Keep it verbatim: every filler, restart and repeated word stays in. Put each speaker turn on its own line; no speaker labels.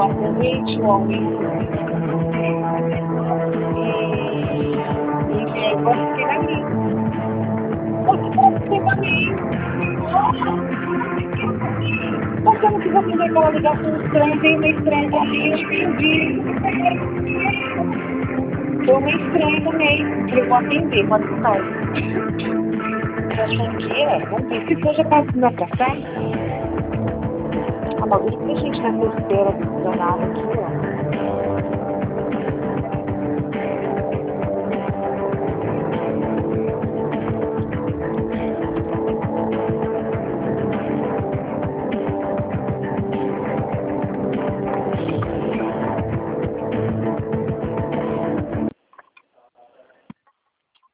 tomar convite, o aumento. E, e eu fiquei ali. Eu fiquei ali. Porque eu não quis atender aquela ligação estranha, veio uma estranha ali, eu entendi. Foi uma estranha também. Eu vou atender, pode ficar. Eu achando que é, vamos ver. Se for, já pode me pra cá. A maioria que a gente nessa espera do danado aqui, ó.